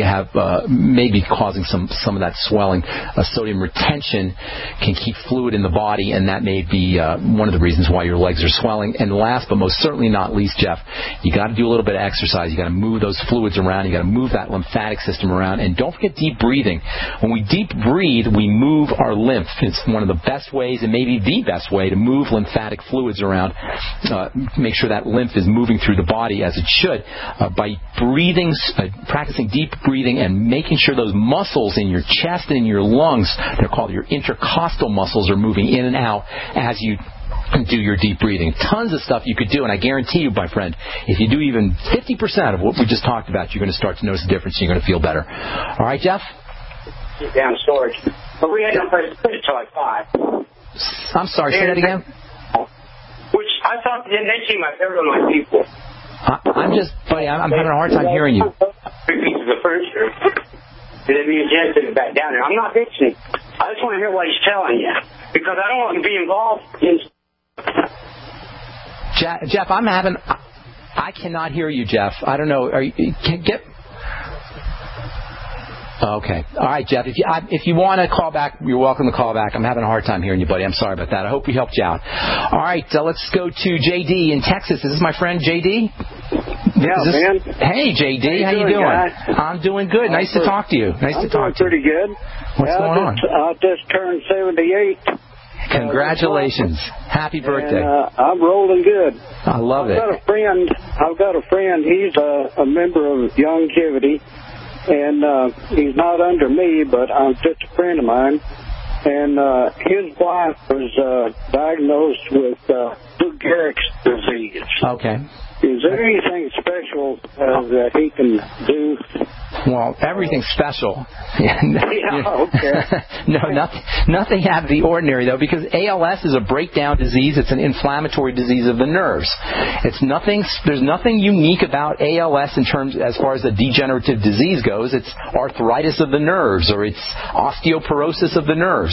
Speaker 1: be causing some of that swelling. Sodium retention can keep fluid in the body, and that may be one of the reasons why your legs are swelling. And last but most certainly not least, Jeff, you got to do a little bit of exercise. You got to move those fluids around. You got to move that lymphatic system around, and don't forget deep breathing. When we deep breathe, we move our lymph. It's one of the best ways, and maybe the best way, to move lymphatic fluids around. Make sure that lymph is moving through the body as it should by breathing. Practicing deep breathing and making sure those muscles in your chest and in your lungs, they're called your intercostal muscles, are moving in and out as you do your deep breathing. Tons of stuff you could do, and I guarantee you, my friend, if you do even 50% of what we just talked about, you're going to start to notice a difference and you're going to feel better. All right, Jeff?
Speaker 16: Keep down storage. But we had no place to put it till like 5.
Speaker 1: I'm sorry, say that again?
Speaker 16: Which I thought they seem like they're my people.
Speaker 1: I'm having a hard time hearing you.
Speaker 16: 3 pieces of furniture. They'd be adjusted back down there. I'm not fixing it. I I just want to hear what he's telling you, because I don't want to be involved in...
Speaker 1: Jeff, I cannot hear you, Jeff. I don't know. Okay. All right, Jeff. If you want to call back, you're welcome to call back. I'm having a hard time hearing you, buddy. I'm sorry about that. I hope we helped you out. All right, let's go to JD in Texas. Is this my friend JD?
Speaker 20: Yeah, man.
Speaker 1: Hey, JD. How you doing? I'm doing good. Nice to talk to you. Nice to talk to you.
Speaker 20: Pretty good.
Speaker 1: What's going on?
Speaker 20: I just turned 78.
Speaker 1: Congratulations. Happy birthday.
Speaker 20: And, I'm rolling good.
Speaker 1: I love it.
Speaker 20: I've got a friend. He's a member of Longevity. And he's not under me, but I'm just a friend of mine. And his wife was diagnosed with Lou Gehrig's disease.
Speaker 1: Okay.
Speaker 20: Is there anything special that he can do?
Speaker 1: Well, everything's special.
Speaker 20: Okay.
Speaker 1: No, nothing out of the ordinary, though, because ALS is a breakdown disease. It's an inflammatory disease of the nerves. There's nothing unique about ALS as far as a degenerative disease goes. It's arthritis of the nerves, or it's osteoporosis of the nerves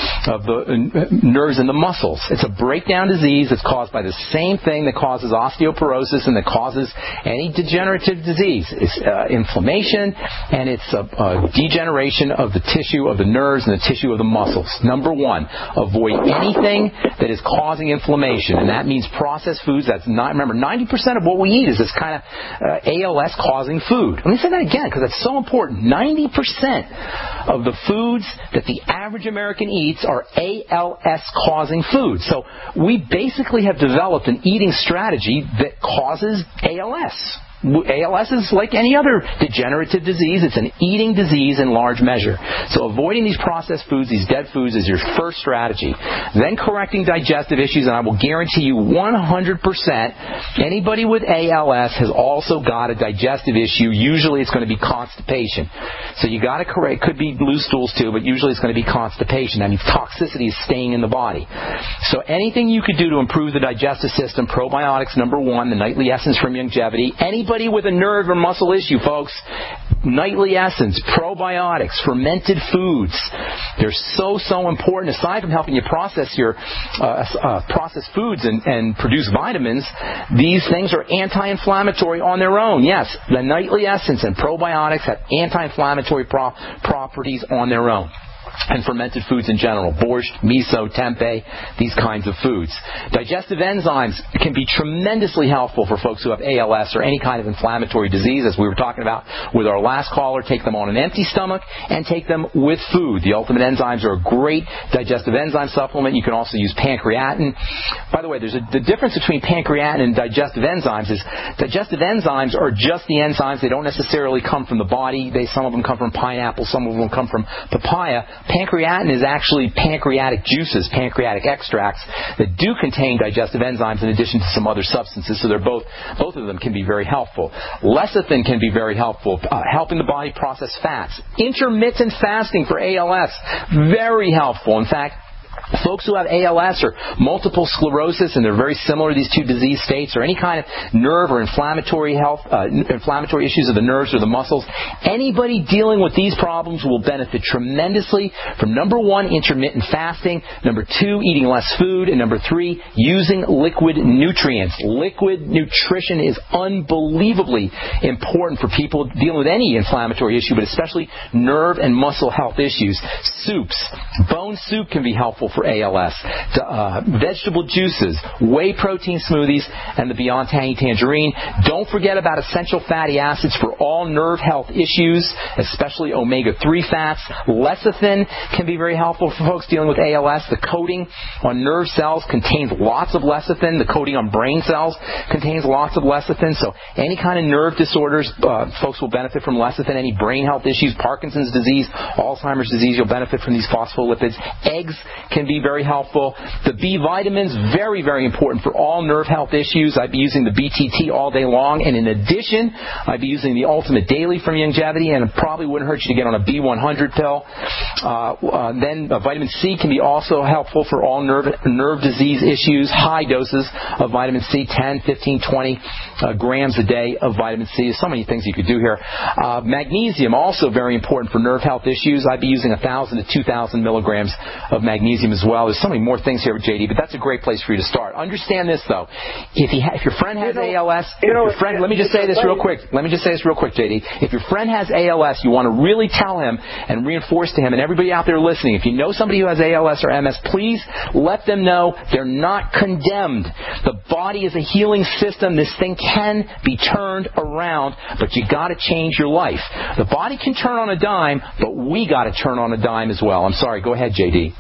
Speaker 1: and the muscles. It's a breakdown disease that's caused by the same thing that causes osteoporosis and that causes any degenerative disease. It's inflammation, and it's a degeneration of the tissue of the nerves and the tissue of the muscles. Number one, avoid anything that is causing inflammation, and that means processed foods. Remember, 90% of what we eat is this kind of ALS causing food. Let me say that again, because it's so important. 90% of the foods that the average American eats are ALS causing foods. So we basically have developed an eating strategy that causes ALS. ALS is like any other degenerative disease. It's an eating disease in large measure. So avoiding these processed foods, these dead foods, is your first strategy. Then correcting digestive issues, and I will guarantee you 100% anybody with ALS has also got a digestive issue. Usually it's going to be constipation. So you got to correct. Could be loose stools too, but usually it's going to be constipation. That means toxicity is staying in the body. So anything you could do to improve the digestive system, probiotics, number one, the Nightly Essence from Longevity. Anybody with a nerve or muscle issue, folks, Nightly Essence, probiotics, fermented foods. They're so important. Aside from helping you process your processed foods and produce vitamins, these things are anti-inflammatory on their own. Yes, the Nightly Essence and probiotics have anti-inflammatory properties on their own. And fermented foods in general, borscht, miso, tempeh, these kinds of foods. Digestive enzymes can be tremendously helpful for folks who have ALS or any kind of inflammatory disease, as we were talking about with our last caller. Take them on an empty stomach and take them with food. The Ultimate Enzymes are a great digestive enzyme supplement. You can also use pancreatin. By the way, the difference between pancreatin and digestive enzymes is digestive enzymes are just the enzymes. They don't necessarily come from the body. Some of them come from pineapple. Some of them come from papaya. Pancreatin is actually pancreatic juices, pancreatic extracts that do contain digestive enzymes in addition to some other substances. So both of them can be very helpful. Lecithin can be very helpful, helping the body process fats. Intermittent fasting for ALS, very helpful. In fact, folks who have ALS or multiple sclerosis, and they're very similar to these two disease states, or any kind of nerve or inflammatory issues of the nerves or the muscles, anybody dealing with these problems will benefit tremendously from, number one, intermittent fasting, number two, eating less food, and number three, using liquid nutrients. Liquid nutrition is unbelievably important for people dealing with any inflammatory issue, but especially nerve and muscle health issues. Soups. Bone soup can be helpful for ALS. Vegetable juices, whey protein smoothies, and the Beyond Tangy Tangerine. Don't forget about essential fatty acids for all nerve health issues, especially omega-3 fats. Lecithin can be very helpful for folks dealing with ALS. The coating on nerve cells contains lots of lecithin. The coating on brain cells contains lots of lecithin. So any kind of nerve disorders, folks will benefit from lecithin. Any brain health issues, Parkinson's disease, Alzheimer's disease, you'll benefit from these phospholipids. Eggs can be very helpful. The B vitamins, very, very important for all nerve health issues. I'd be using the BTT all day long. And in addition, I'd be using the Ultimate Daily from Youngevity, and it probably wouldn't hurt you to get on a B100 pill. Then vitamin C can be also helpful for all nerve disease issues. High doses of vitamin C, 10, 15, 20 grams a day of vitamin C. There's so many things you could do here. Magnesium, also very important for nerve health issues. I'd be using 1,000 to 2,000 milligrams of magnesium as well. There's so many more things here with JD, but that's a great place for you to start. Understand this, though. If your friend has ALS, let me just say this real quick. JD. If your friend has ALS, you want to really tell him and reinforce to him, and everybody out there listening, if you know somebody who has ALS or MS, please let them know they're not condemned. The body is a healing system. This thing can be turned around, but you got to change your life. The body can turn on a dime, but we got to turn on a dime as well. I'm sorry. Go ahead, JD.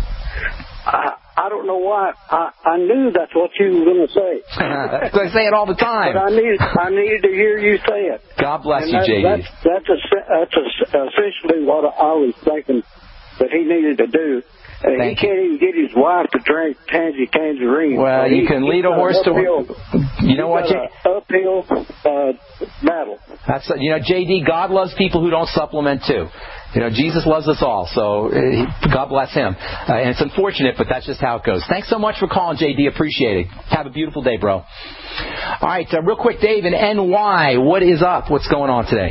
Speaker 20: I don't know why. I knew that's what you were going to say.
Speaker 1: I say it all the time.
Speaker 20: But I needed to hear you say it.
Speaker 1: God bless you, JD.
Speaker 20: That's essentially what I was thinking that he needed to do. He can't even get his wife to drink tangerine.
Speaker 1: Well, you can lead a horse to... You know what,
Speaker 20: uphill battle.
Speaker 1: That's JD, God loves people who don't supplement too. Jesus loves us all, so God bless him. And it's unfortunate, but that's just how it goes. Thanks so much for calling, JD. Appreciate it. Have a beautiful day, bro. All right, real quick, Dave in NY. What is up? What's going on today?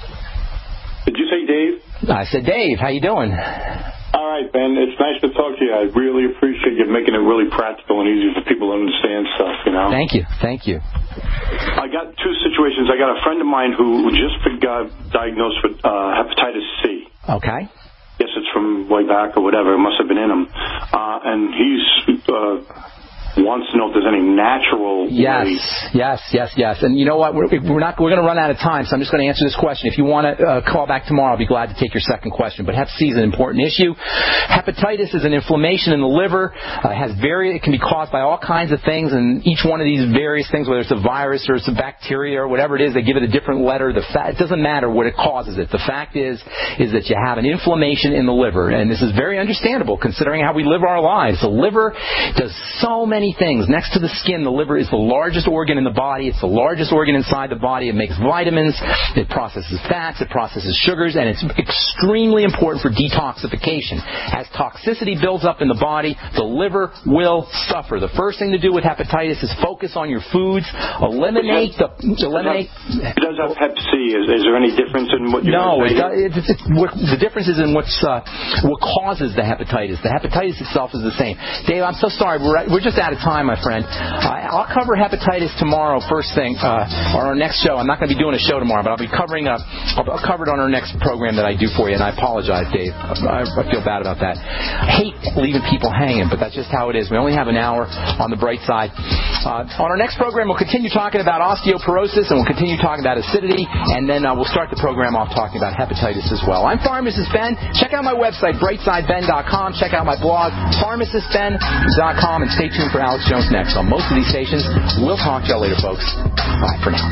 Speaker 21: Did you say Dave?
Speaker 1: I said Dave. How you doing?
Speaker 21: All right, Ben. It's nice to talk to you. I really appreciate you making it really practical and easy for people to understand stuff,
Speaker 1: Thank you.
Speaker 21: I got two situations. I got a friend of mine who just got diagnosed with hepatitis C.
Speaker 1: Okay.
Speaker 21: Guess it's from way back or whatever. It must have been in him. And he's... wants to know if there's any natural way. Yes.
Speaker 1: And you know what? We're going to run out of time, so I'm just going to answer this question. If you want to call back tomorrow, I'll be glad to take your second question. But Hep C is an important issue. Hepatitis is an inflammation in the liver. It can be caused by all kinds of things, and each one of these various things, whether it's a virus or it's a bacteria or whatever it is, they give it a different letter. It doesn't matter what it causes it. The fact is that you have an inflammation in the liver, and this is very understandable considering how we live our lives. The liver does so many things. Next to the skin, the liver is the largest organ in the body. It's the largest organ inside the body. It makes vitamins. It processes fats. It processes sugars. And it's extremely important for detoxification. As toxicity builds up in the body, the liver will suffer. The first thing to do with hepatitis is focus on your foods. Eliminate.
Speaker 21: It does have Hep C. Is there any difference in what you...
Speaker 1: No. The difference is in what causes the hepatitis. The hepatitis itself is the same. Dave, I'm so sorry. We're just out of time, my friend. I'll cover hepatitis tomorrow, first thing, on our next show. I'm not going to be doing a show tomorrow, but I'll be I'll cover it on our next program that I do for you, and I apologize, Dave. I feel bad about that. I hate leaving people hanging, but that's just how it is. We only have an hour on the bright side. On our next program, we'll continue talking about osteoporosis, and we'll continue talking about acidity, and then we'll start the program off talking about hepatitis as well. I'm Pharmacist Ben. Check out my website, brightsideben.com. Check out my blog, pharmacistben.com, and stay tuned for Alex Jones next on most of these stations. We'll talk to y'all later, folks. Bye for now.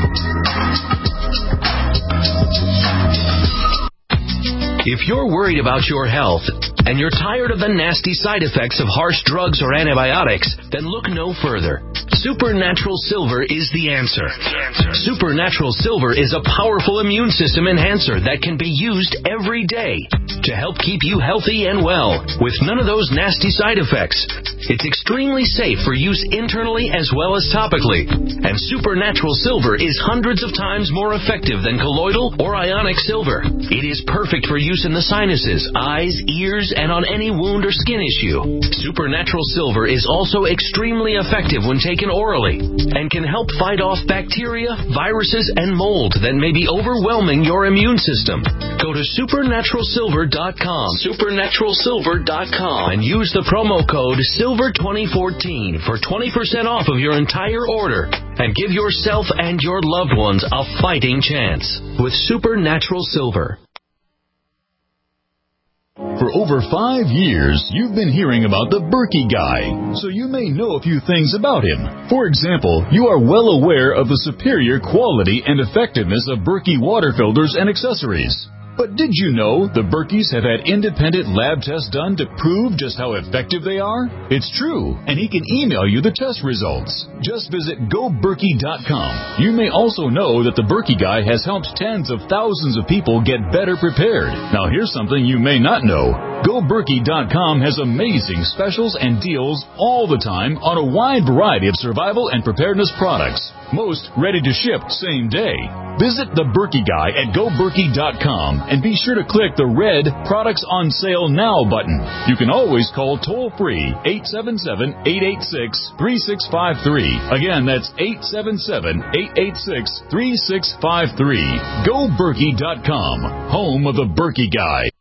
Speaker 22: If you're worried about your health and you're tired of the nasty side effects of harsh drugs or antibiotics, then look no further. Supernatural Silver is the answer. Supernatural Silver is a powerful immune system enhancer that can be used every day to help keep you healthy and well with none of those nasty side effects. It's extremely safe for use internally as well as topically. And Supernatural Silver is hundreds of times more effective than colloidal or ionic silver. It is perfect for use in the sinuses, eyes, ears, and on any wound or skin issue. Supernatural Silver is also extremely effective when taken orally and can help fight off bacteria, viruses, and mold that may be overwhelming your immune system. Go to supernaturalsilver.com, supernaturalsilver.com, and use the promo code SILVER2014 for 20% off of your entire order and give yourself and your loved ones a fighting chance with Supernatural Silver.
Speaker 11: For over 5 years, you've been hearing about the Berkey Guy, so you may know a few things about him. For example, you are well aware of the superior quality and effectiveness of Berkey water filters and accessories.
Speaker 2: But did you know the Berkeys have had independent lab tests done to prove just how effective they are? It's true, and he can email you the test results. Just visit GoBerkey.com. You may also know that the Berkey Guy has helped tens of thousands of people get better prepared. Now here's something you may not know. GoBerkey.com has amazing specials and deals all the time on a wide variety of survival and preparedness products. Most ready to ship same day. Visit the Berkey Guy at GoBerkey.com and be sure to click the red Products on Sale Now button. You can always call toll-free 877-886-3653. Again, that's 877-886-3653. GoBerkey.com, home of the Berkey Guy.